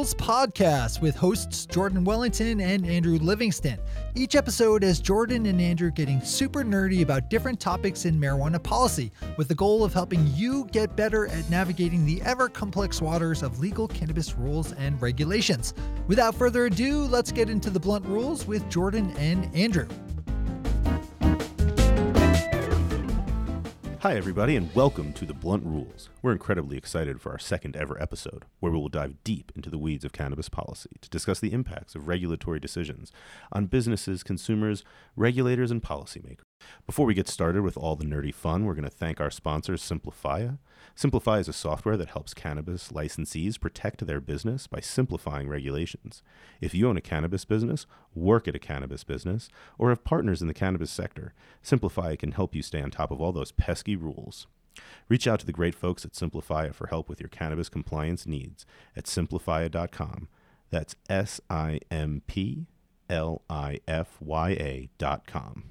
Rules podcast with hosts Jordan Wellington and Andrew Livingston. Each episode has Jordan and Andrew getting super nerdy about different topics in marijuana policy, with the goal of helping you get better at navigating the ever-complex waters of legal cannabis rules and regulations. Without further ado, let's get into the blunt rules with Jordan and Andrew. Hi, everybody, and welcome to The Blunt Rules. We're incredibly excited for our second ever episode, where we will dive deep into the weeds of cannabis policy to discuss the impacts of regulatory decisions on businesses, consumers, regulators, and policymakers. Before we get started with all the nerdy fun, we're going to thank our sponsor, Simplifia. Simplifia is a software that helps cannabis licensees protect their business by simplifying regulations. If you own a cannabis business, work at a cannabis business, or have partners in the cannabis sector, Simplifia can help you stay on top of all those pesky rules. Reach out to the great folks at Simplifia for help with your cannabis compliance needs at simplifia.com. That's simplifya.com.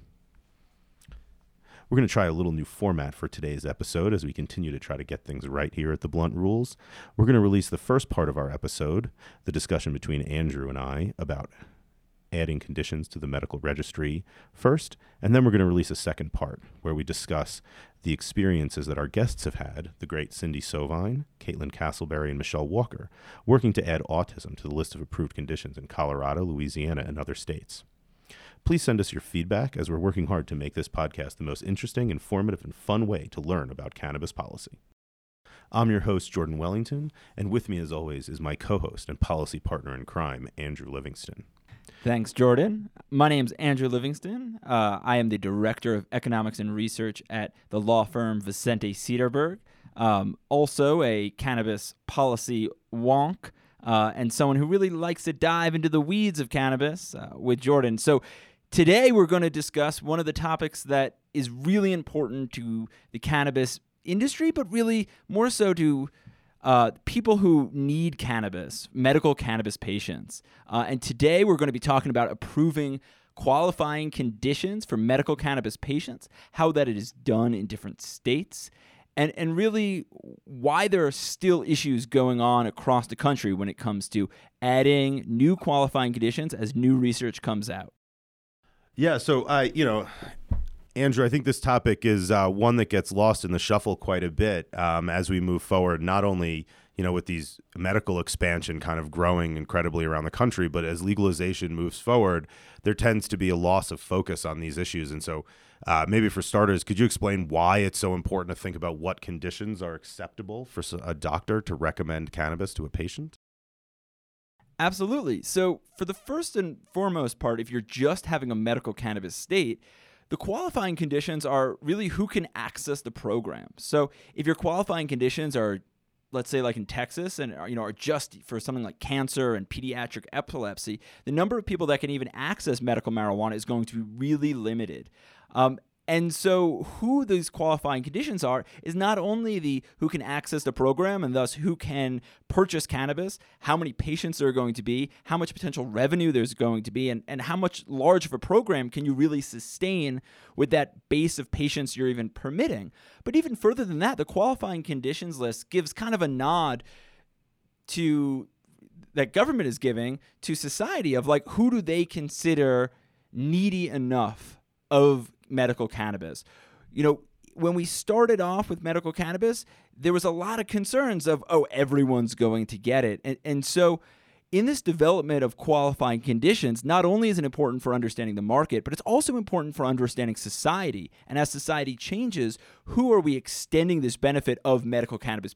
We're going to try a little new format for today's episode as we continue to try to get things right here at The Blunt Rules. We're going to release the first part of our episode, the discussion between Andrew and I about adding conditions to the medical registry first, and then we're going to release a second part where we discuss the experiences that our guests have had, the great Cindy Sovine, Caitlin Castleberry, and Michelle Walker, working to add autism to the list of approved conditions in Colorado, Louisiana, and other states. Please send us your feedback as we're working hard to make this podcast the most interesting, informative, and fun way to learn about cannabis policy. I'm your host, Jordan Wellington, and with me as always is my co-host and policy partner in crime, Andrew Livingston. Thanks, Jordan. My name's Andrew Livingston. I am the Director of Economics and Research at the law firm Vicente Cederberg, also a cannabis policy wonk, and someone who really likes to dive into the weeds of cannabis with Jordan. So today we're going to discuss one of the topics that is really important to the cannabis industry, but really more so to people who need cannabis, medical cannabis patients. And today we're going to be talking about approving qualifying conditions for medical cannabis patients, how that it is done in different states, and really why there are still issues going on across the country when it comes to adding new qualifying conditions as new research comes out. Yeah, so Andrew, I think this topic is one that gets lost in the shuffle quite a bit as we move forward, not only, with these medical expansion kind of growing incredibly around the country, but as legalization moves forward, there tends to be a loss of focus on these issues. And so maybe for starters, could you explain why it's so important to think about what conditions are acceptable for a doctor to recommend cannabis to a patient? Absolutely. So for the first and foremost part, if you're just having a medical cannabis state, the qualifying conditions are really who can access the program. So if your qualifying conditions are, let's say like in Texas, and are just for something like cancer and pediatric epilepsy, the number of people that can even access medical marijuana is going to be really limited. And so who these qualifying conditions are is not only the who can access the program and thus who can purchase cannabis, how many patients there are going to be, how much potential revenue there's going to be, and how much large of a program can you really sustain with that base of patients you're even permitting. But even further than that, the qualifying conditions list gives kind of a nod to that government is giving to society of like who do they consider needy enough of medical cannabis. When we started off with medical cannabis, there was a lot of concerns of, everyone's going to get it. And so in this development of qualifying conditions, not only is it important for understanding the market, but it's also important for understanding society. And as society changes, who are we extending this benefit of medical cannabis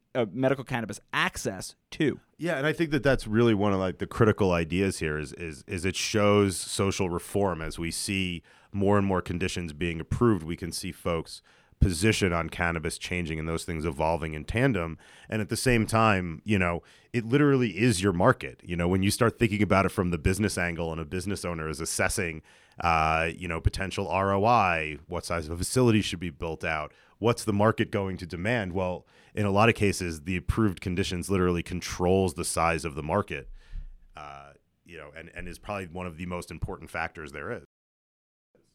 access to? Yeah, and I think that that's really one of the critical ideas here is it shows social reform. As we see more and more conditions being approved, we can see folks' position on cannabis changing and those things evolving in tandem. And at the same time, it literally is your market. When you start thinking about it from the business angle and a business owner is assessing, potential ROI, what size of a facility should be built out, what's the market going to demand? Well, in a lot of cases, the approved conditions literally controls the size of the market, and is probably one of the most important factors there is.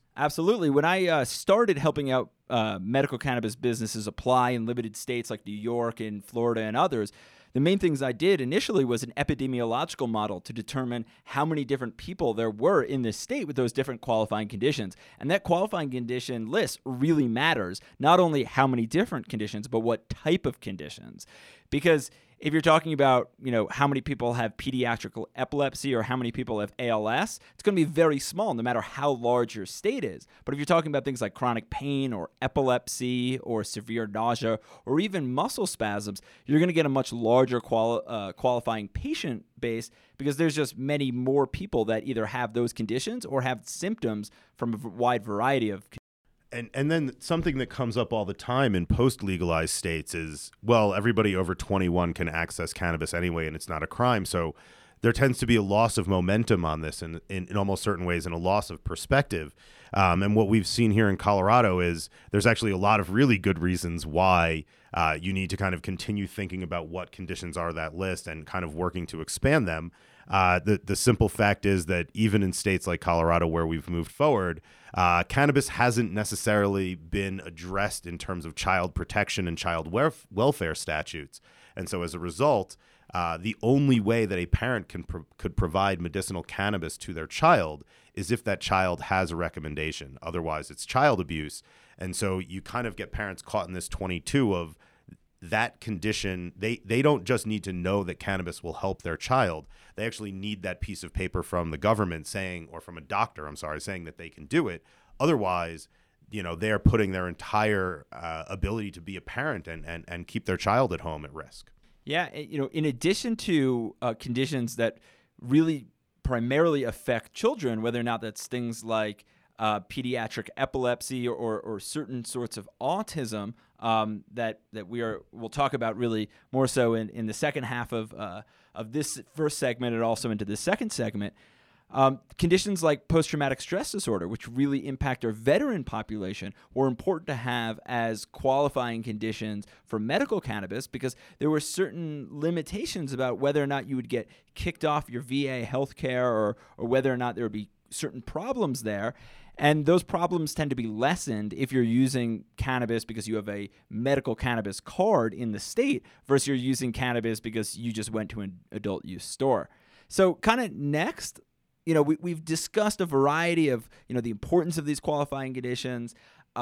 Absolutely. When I started helping out medical cannabis businesses apply in limited states like New York and Florida and others, the main things I did initially was an epidemiological model to determine how many different people there were in this state with those different qualifying conditions. And that qualifying condition list really matters, not only how many different conditions, but what type of conditions. Because if you're talking about, how many people have pediatric epilepsy or how many people have ALS, it's going to be very small no matter how large your state is. But if you're talking about things like chronic pain or epilepsy or severe nausea or even muscle spasms, you're going to get a much larger qualifying patient base because there's just many more people that either have those conditions or have symptoms from a wide variety of conditions. And then something that comes up all the time in post-legalized states is, well, everybody over 21 can access cannabis anyway, and it's not a crime. So there tends to be a loss of momentum on this in almost certain ways and a loss of perspective. And what we've seen here in Colorado is there's actually a lot of really good reasons why you need to kind of continue thinking about what conditions are that list and kind of working to expand them. The simple fact is that even in states like Colorado where we've moved forward, cannabis hasn't necessarily been addressed in terms of child protection and child welfare statutes. And so as a result, the only way that a parent could provide medicinal cannabis to their child is if that child has a recommendation. Otherwise, it's child abuse. And so you kind of get parents caught in this 22 of that condition. They don't just need to know that cannabis will help their child. They actually need that piece of paper from the government saying, or from a doctor, saying that they can do it. Otherwise, they're putting their entire ability to be a parent and keep their child at home at risk. Yeah, in addition to conditions that really primarily affect children, whether or not that's things like pediatric epilepsy or certain sorts of autism that we'll talk about really more so in the second half of this first segment and also into the second segment. Conditions like post-traumatic stress disorder, which really impact our veteran population, were important to have as qualifying conditions for medical cannabis because there were certain limitations about whether or not you would get kicked off your VA healthcare or whether or not there would be certain problems there. And those problems tend to be lessened if you're using cannabis because you have a medical cannabis card in the state versus you're using cannabis because you just went to an adult use store. So kind of next, we've discussed a variety of, the importance of these qualifying conditions,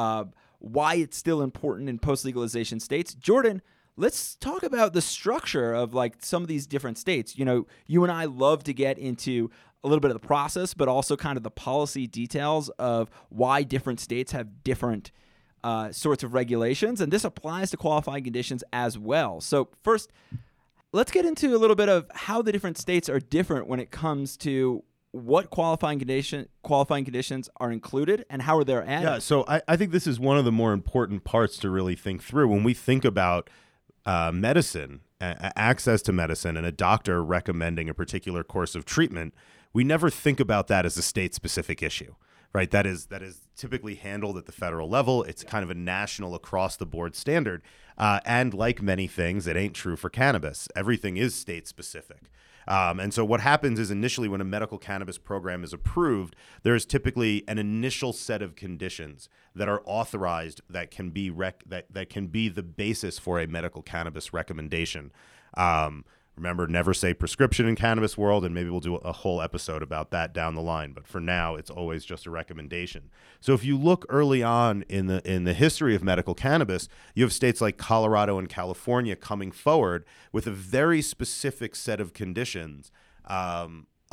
why it's still important in post-legalization states. Jordan, let's talk about the structure of some of these different states. You and I love to get into a little bit of the process, but also kind of the policy details of why different states have different sorts of regulations. And this applies to qualifying conditions as well. So first, let's get into a little bit of how the different states are different when it comes to what qualifying conditions are included and how are they added. Yeah, so I think this is one of the more important parts to really think through. When we think about medicine, access to medicine, and a doctor recommending a particular course of treatment, we never think about that as a state-specific issue, right? That is typically handled at the federal level. It's kind of a national, across-the-board standard. And like many things, it ain't true for cannabis. Everything is state-specific. And so what happens is initially when a medical cannabis program is approved, there's typically an initial set of conditions that are authorized that can be that can be the basis for a medical cannabis recommendation. Remember, never say prescription in cannabis world, and maybe we'll do a whole episode about that down the line. But for now, it's always just a recommendation. So if you look early on in the history of medical cannabis, you have states like Colorado and California coming forward with a very specific set of conditions that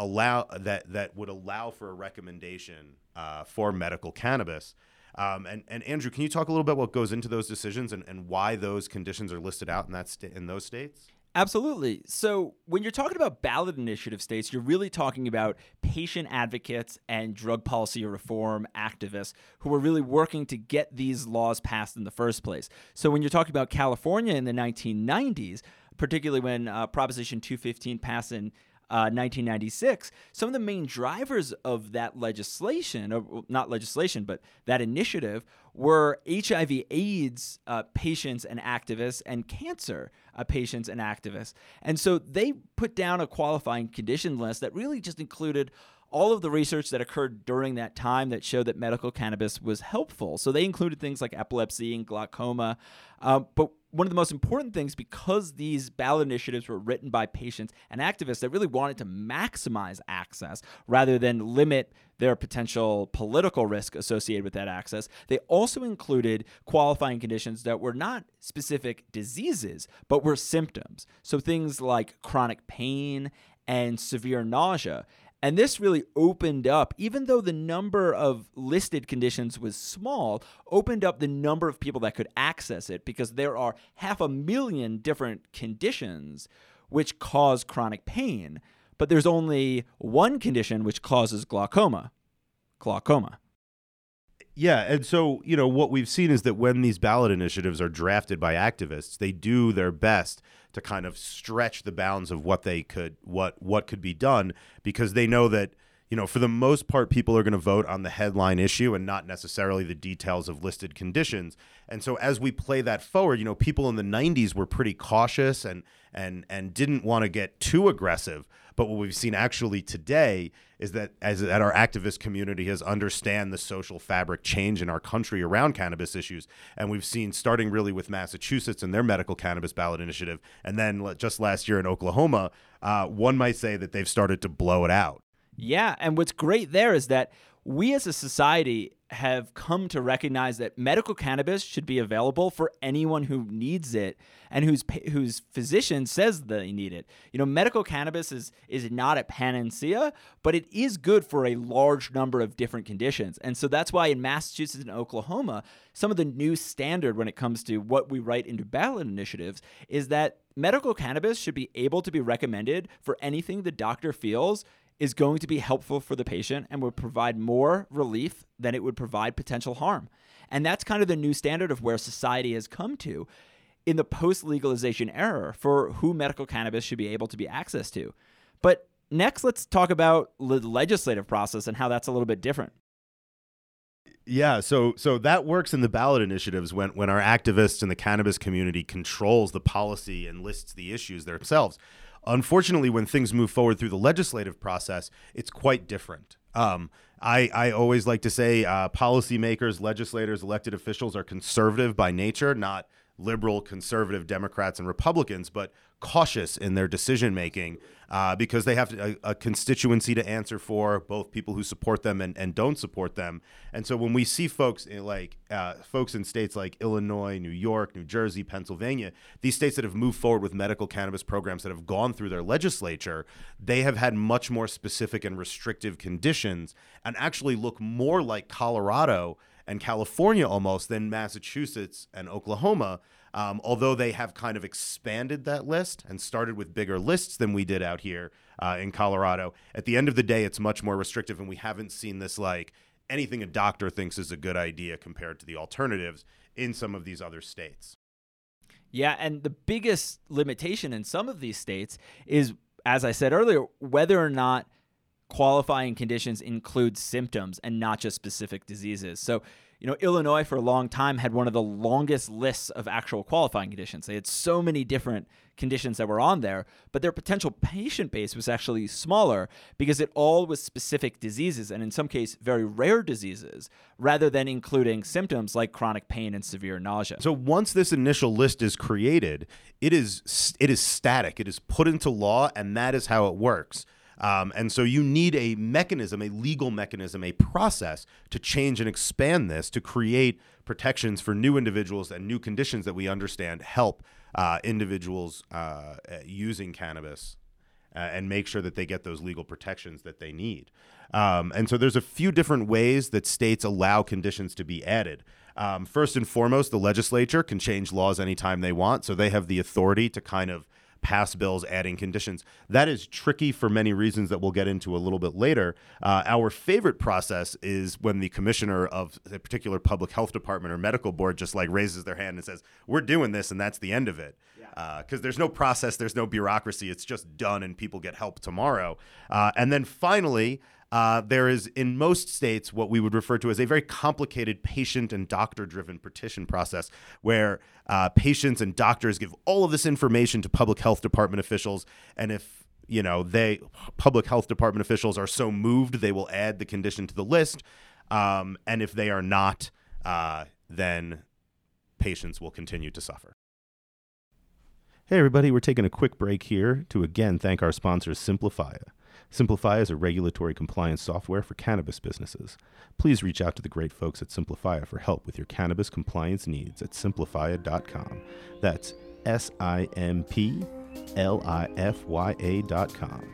would allow for a recommendation for medical cannabis. And Andrew, can you talk a little bit what goes into those decisions and why those conditions are listed out in those states? Absolutely. So when you're talking about ballot initiative states, you're really talking about patient advocates and drug policy reform activists who are really working to get these laws passed in the first place. So when you're talking about California in the 1990s, particularly when Proposition 215 passed in 1996, some of the main drivers of that legislation, or not legislation, but that initiative, were HIV/AIDS patients and activists and cancer patients and activists. And so they put down a qualifying condition list that really just included all of the research that occurred during that time that showed that medical cannabis was helpful. So they included things like epilepsy and glaucoma. But one of the most important things, because these ballot initiatives were written by patients and activists that really wanted to maximize access rather than limit their potential political risk associated with that access, they also included qualifying conditions that were not specific diseases, but were symptoms. So things like chronic pain and severe nausea. And this really opened up, even though the number of listed conditions was small, opened up the number of people that could access it, because there are 500,000 different conditions which cause chronic pain, but there's only one condition which causes glaucoma. Yeah, and so, what we've seen is that when these ballot initiatives are drafted by activists, they do their best to kind of stretch the bounds of what could be done, because they know that, for the most part, people are going to vote on the headline issue and not necessarily the details of listed conditions. And so as we play that forward, people in the 90s were pretty cautious and didn't want to get too aggressive. But what we've seen actually today is that that our activist community has understand the social fabric change in our country around cannabis issues. And we've seen, starting really with Massachusetts and their medical cannabis ballot initiative, and then just last year in Oklahoma, one might say that they've started to blow it out. Yeah, and what's great there is that we as a society have come to recognize that medical cannabis should be available for anyone who needs it and whose physician says they need it. Medical cannabis is not a panacea, but it is good for a large number of different conditions. And so that's why in Massachusetts and Oklahoma, some of the new standard when it comes to what we write into ballot initiatives is that medical cannabis should be able to be recommended for anything the doctor feels is going to be helpful for the patient and would provide more relief than it would provide potential harm. And that's kind of the new standard of where society has come to in the post-legalization era for who medical cannabis should be able to be accessed to. But next, let's talk about the legislative process and how that's a little bit different. Yeah, so that works in the ballot initiatives when our activists in the cannabis community controls the policy and lists the issues themselves. Unfortunately, when things move forward through the legislative process, it's quite different. I always like to say policymakers, legislators, elected officials are conservative by nature, not liberal, conservative Democrats and Republicans, but cautious in their decision making because they have a constituency to answer for, both people who support them and don't support them. And so when we see folks in states like Illinois, New York, New Jersey, Pennsylvania, these states that have moved forward with medical cannabis programs that have gone through their legislature, they have had much more specific and restrictive conditions and actually look more like Colorado and California almost than Massachusetts and Oklahoma, although they have kind of expanded that list and started with bigger lists than we did out here in Colorado. At the end of the day, it's much more restrictive, and we haven't seen this like anything a doctor thinks is a good idea compared to the alternatives in some of these other states. Yeah, and the biggest limitation in some of these states is, as I said earlier, whether or not qualifying conditions include symptoms and not just specific diseases. So, Illinois for a long time had one of the longest lists of actual qualifying conditions. They had so many different conditions that were on there, but their potential patient base was actually smaller because it all was specific diseases and in some case very rare diseases rather than including symptoms like chronic pain and severe nausea. So once this initial list is created, it is static. It is put into law, and that is how it works. And so you need a mechanism, a legal mechanism, a process to change and expand this to create protections for new individuals and new conditions that we understand help individuals using cannabis and make sure that they get those legal protections that they need. And so there's a few different ways that states allow conditions to be added. First and foremost, the legislature can change laws anytime they want, so they have the authority to kind of pass bills adding conditions. That is tricky for many reasons that we'll get into a little bit later. Our favorite process is when the commissioner of a particular public health department or medical board just like raises their hand and says, we're doing this, and that's the end of it. Because there's no process, there's no bureaucracy, it's just done and people get help tomorrow. And then finally, there is in most states what we would refer to as a very complicated patient and doctor-driven petition process where patients and doctors give all of this information to public health department officials, and if public health department officials are so moved, they will add the condition to the list. And if they are not, then patients will continue to suffer. Hey, everybody, we're taking a quick break here to again thank our sponsors, Simplifia. Simplifia is a regulatory compliance software for cannabis businesses. Please reach out to the great folks at Simplifia for help with your cannabis compliance needs at simplifia.com. That's SIMPLIFYA.com.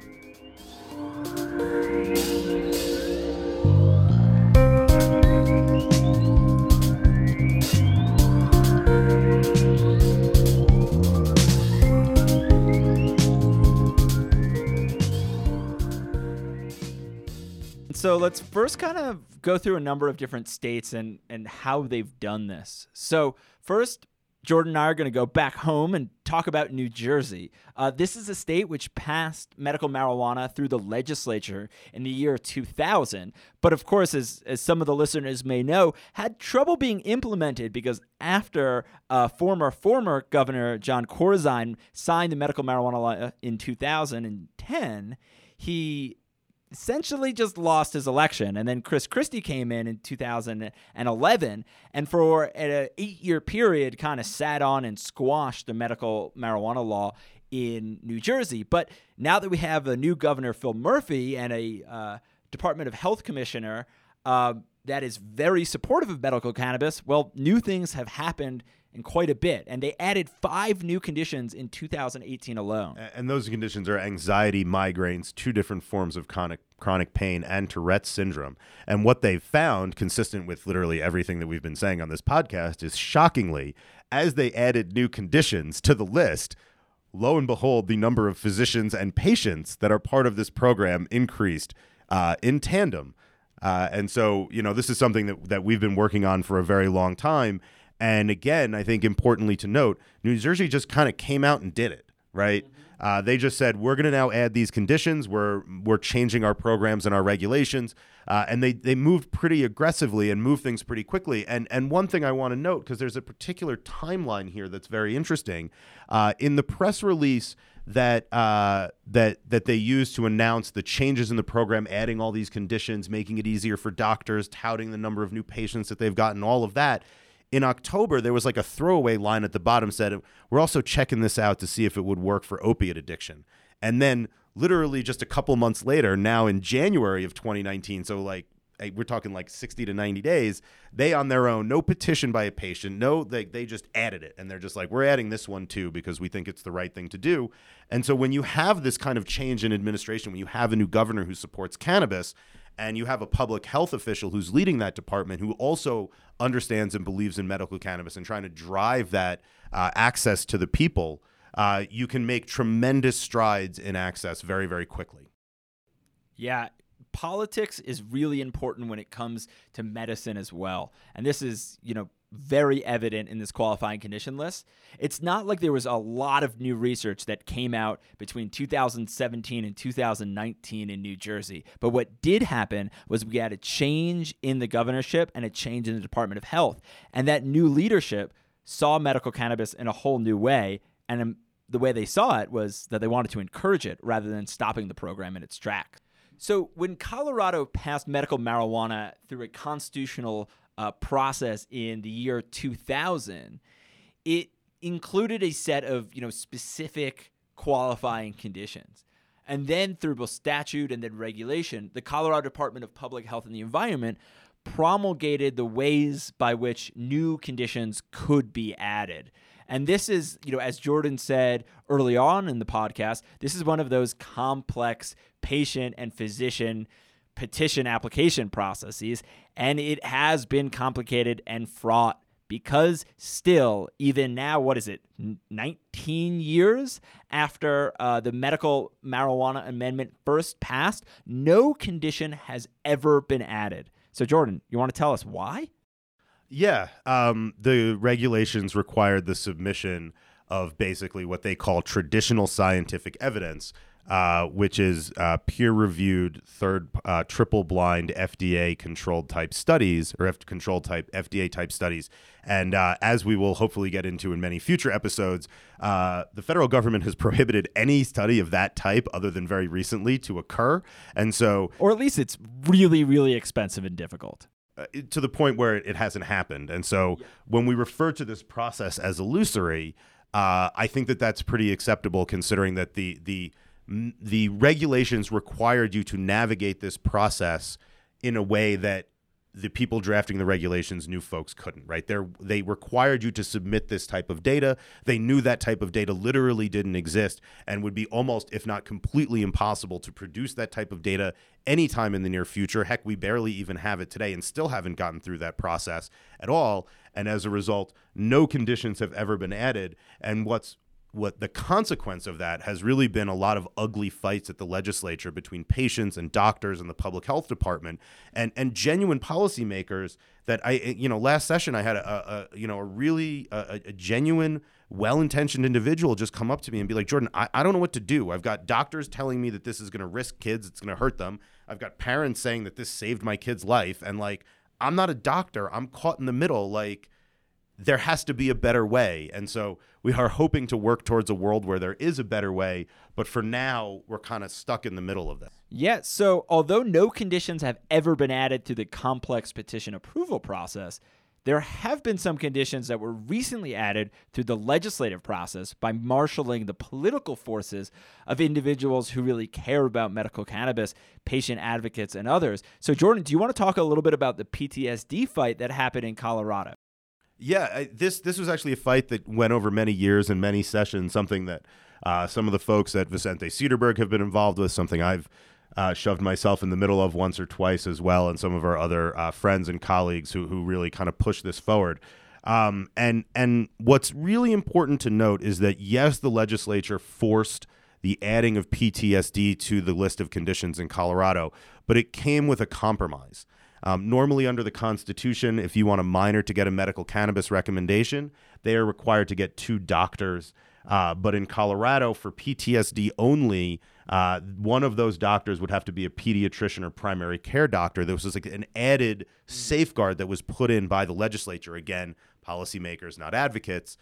So let's first kind of go through a number of different states and how they've done this. So first, Jordan and I are going to go back home and talk about New Jersey. This is a state which passed medical marijuana through the legislature in the year 2000, but of course, as some of the listeners may know, had trouble being implemented because after former Governor John Corzine signed the medical marijuana law in 2010, he essentially just lost his election. And then Chris Christie came in 2011, and for an 8-year period kind of sat on and squashed the medical marijuana law in New Jersey. But now that we have a new governor, Phil Murphy, and a Department of Health commissioner that is very supportive of medical cannabis, well, new things have happened in quite a bit. And they added 5 new conditions in 2018 alone. And those conditions are anxiety, migraines, 2 different forms of chronic pain, and Tourette's syndrome. And what they've found, consistent with literally everything that we've been saying on this podcast, is shockingly, as they added new conditions to the list, lo and behold, the number of physicians and patients that are part of this program increased in tandem. And so, this is something that we've been working on for a very long time. And again, I think importantly to note, New Jersey just kind of came out and did it, right? Mm-hmm. They just said, we're going to now add these conditions. We're changing our programs and our regulations. And they moved pretty aggressively and moved things pretty quickly. And one thing I want to note, because there's a particular timeline here that's very interesting. In the press release that they used to announce the changes in the program, adding all these conditions, making it easier for doctors, touting the number of new patients that they've gotten, all of that, in October, there was like a throwaway line at the bottom said, we're also checking this out to see if it would work for opiate addiction. And then literally just a couple months later, now in January of 2019, so like we're talking like 60 to 90 days, they on their own, no petition by a patient, they just added it. And they're just like, we're adding this one too because we think it's the right thing to do. And so when you have this kind of change in administration, when you have a new governor who supports cannabis, and you have a public health official who's leading that department who also understands and believes in medical cannabis and trying to drive that access to the people, you can make tremendous strides in access very, very quickly. Yeah, politics is really important when it comes to medicine as well. And this is, very evident in this qualifying condition list. It's not like there was a lot of new research that came out between 2017 and 2019 in New Jersey. But what did happen was we had a change in the governorship and a change in the Department of Health. And that new leadership saw medical cannabis in a whole new way. And the way they saw it was that they wanted to encourage it rather than stopping the program in its tracks. So when Colorado passed medical marijuana through a constitutional process in the year 2000, it included a set of specific qualifying conditions. And then through both statute and then regulation, the Colorado Department of Public Health and the Environment promulgated the ways by which new conditions could be added. And this is, as Jordan said early on in the podcast, this is one of those complex patient and physician petition application processes, and it has been complicated and fraught because still, even now, 19 years after the medical marijuana amendment first passed, no condition has ever been added. So Jordan, you want to tell us why? Yeah, the regulations required the submission of basically what they call traditional scientific evidence which is peer-reviewed, triple-blind FDA-controlled type studies, or controlled type FDA-type studies. And as we will hopefully get into in many future episodes, the federal government has prohibited any study of that type, other than very recently, to occur. And so, or at least it's really, really expensive and difficult. To the point where it hasn't happened. And so when we refer to this process as illusory, I think that that's pretty acceptable, considering that the regulations required you to navigate this process in a way that the people drafting the regulations knew folks couldn't, right? They required you to submit this type of data. They knew that type of data literally didn't exist and would be almost, if not completely impossible, to produce that type of data anytime in the near future. Heck, we barely even have it today and still haven't gotten through that process at all. And as a result, no conditions have ever been added. And what the consequence of that has really been a lot of ugly fights at the legislature between patients and doctors and the public health department and genuine policymakers that last session I had a genuine, well-intentioned individual just come up to me and be like, Jordan, I don't know what to do. I've got doctors telling me that this is going to risk kids. It's going to hurt them. I've got parents saying that this saved my kid's life. And I'm not a doctor. I'm caught in the middle. There has to be a better way. And so we are hoping to work towards a world where there is a better way. But for now, we're kind of stuck in the middle of this. Yeah. So although no conditions have ever been added to the complex petition approval process, there have been some conditions that were recently added through the legislative process by marshaling the political forces of individuals who really care about medical cannabis, patient advocates, and others. So Jordan, do you want to talk a little bit about the PTSD fight that happened in Colorado? Yeah, this was actually a fight that went over many years and many sessions, something that some of the folks at Vicente Cederberg have been involved with, something I've shoved myself in the middle of once or twice as well, and some of our other friends and colleagues who really kind of push this forward. And what's really important to note is that, yes, the legislature forced the adding of PTSD to the list of conditions in Colorado, but it came with a compromise. Normally under the Constitution, if you want a minor to get a medical cannabis recommendation, they are required to get 2 doctors. But in Colorado, for PTSD only, one of those doctors would have to be a pediatrician or primary care doctor. There was an added safeguard that was put in by the legislature. Again, policymakers, not advocates.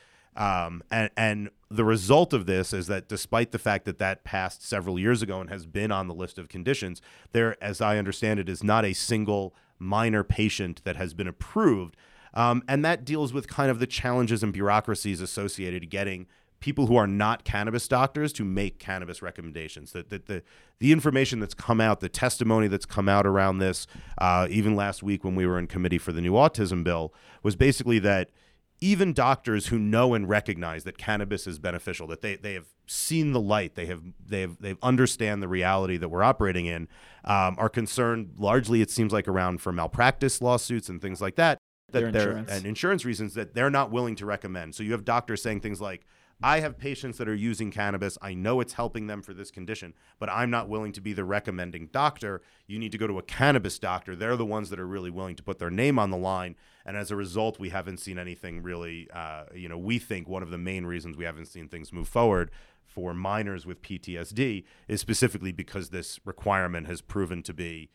And the result of this is that despite the fact that passed several years ago and has been on the list of conditions, there, as I understand it, is not a single minor patient that has been approved. And that deals with kind of the challenges and bureaucracies associated to getting people who are not cannabis doctors to make cannabis recommendations. The information that's come out, the testimony that's come out around this, even last week when we were in committee for the new autism bill, was basically that even doctors who know and recognize that cannabis is beneficial, that they have seen the light, they understand the reality that we're operating in, are concerned largely, it seems like, around for malpractice lawsuits and things like that, and insurance reasons that they're not willing to recommend. So you have doctors saying things like, I have patients that are using cannabis. I know it's helping them for this condition, but I'm not willing to be the recommending doctor. You need to go to a cannabis doctor. They're the ones that are really willing to put their name on the line. And as a result, we haven't seen anything really, we think one of the main reasons we haven't seen things move forward for minors with PTSD is specifically because this requirement has proven to be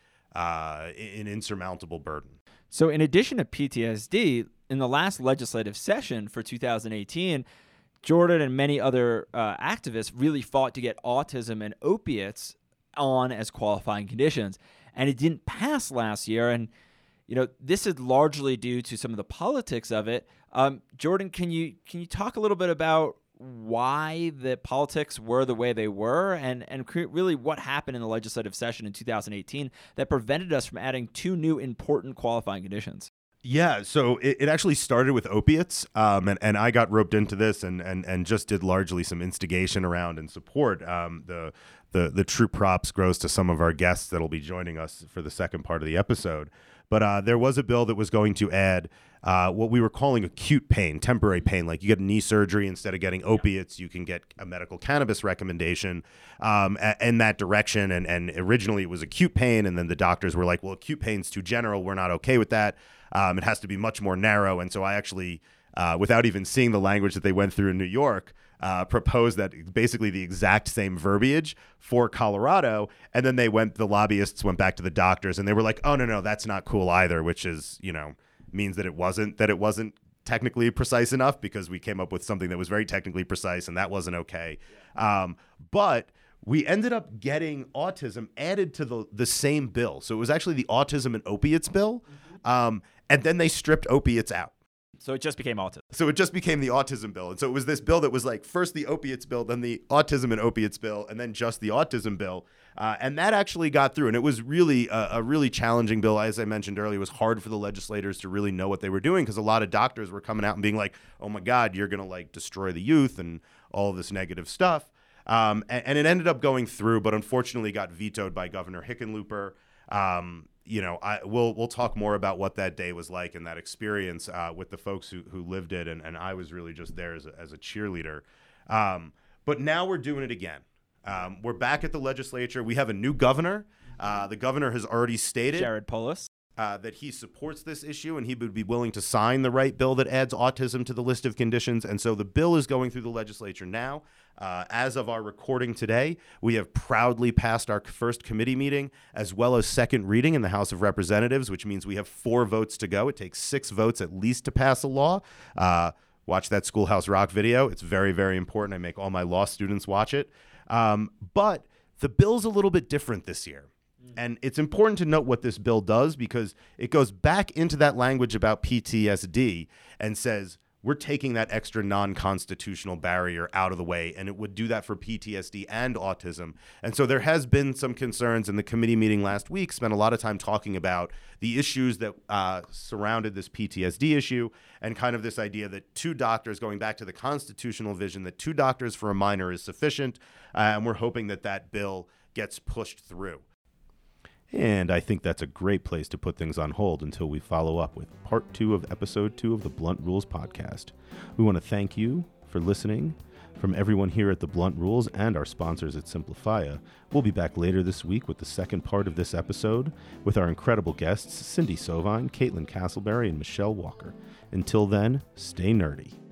an insurmountable burden. So in addition to PTSD, in the last legislative session for 2018, Jordan and many other activists really fought to get autism and opiates on as qualifying conditions. And it didn't pass last year. And, this is largely due to some of the politics of it. Jordan, can you talk a little bit about why the politics were the way they were and really what happened in the legislative session in 2018 that prevented us from adding 2 new important qualifying conditions? Yeah, so it actually started with opiates, and I got roped into this and just did largely some instigation around and support. The true props goes to some of our guests that'll be joining us for the second part of the episode. But there was a bill that was going to add what we were calling acute pain, temporary pain. Like you get knee surgery, instead of getting opiates, you can get a medical cannabis recommendation in that direction. And originally it was acute pain, and then the doctors were like, well, acute pain's too general. We're not okay with that. It has to be much more narrow. And so I actually without even seeing the language that they went through in New York, proposed that basically the exact same verbiage for Colorado. And then the lobbyists went back to the doctors and they were like, oh, no, that's not cool either, which is, means that it wasn't technically precise enough, because we came up with something that was very technically precise and that wasn't okay. But we ended up getting autism added to the same bill. So it was actually the autism and opiates bill. And then they stripped opiates out. So it just became autism. So it just became the autism bill. And so it was this bill that was like first the opiates bill, then the autism and opiates bill, and then just the autism bill. And that actually got through. And it was really a really challenging bill. As I mentioned earlier, it was hard for the legislators to really know what they were doing, because a lot of doctors were coming out and being like, oh my God, you're going to like destroy the youth and all of this negative stuff. And it ended up going through, but unfortunately got vetoed by Governor Hickenlooper. We'll talk more about what that day was like and that experience with the folks who lived it, and I was really just there as a cheerleader. But now we're doing it again. We're back at the legislature. We have a new governor. The governor has already stated, Jared Polis, that he supports this issue and he would be willing to sign the right bill that adds autism to the list of conditions. And so the bill is going through the legislature now. As of our recording today, we have proudly passed our first committee meeting as well as second reading in the House of Representatives, which means we have 4 votes to go. It takes 6 votes at least to pass a law. Watch that Schoolhouse Rock video. It's very, very important. I make all my law students watch it. But the bill's a little bit different this year. And it's important to note what this bill does, because it goes back into that language about PTSD and says, we're taking that extra non-constitutional barrier out of the way, and it would do that for PTSD and autism. And so there has been some concerns, and the committee meeting last week spent a lot of time talking about the issues that surrounded this PTSD issue, and kind of this idea that 2 doctors, going back to the constitutional vision, that 2 doctors for a minor is sufficient, and we're hoping that that bill gets pushed through. And I think that's a great place to put things on hold until we follow up with part 2 of episode 2 of the Blunt Rules podcast. We want to thank you for listening. From everyone here at the Blunt Rules and our sponsors at Simplifia, we'll be back later this week with the second part of this episode with our incredible guests, Cindy Sovine, Caitlin Castleberry, and Michelle Walker. Until then, stay nerdy.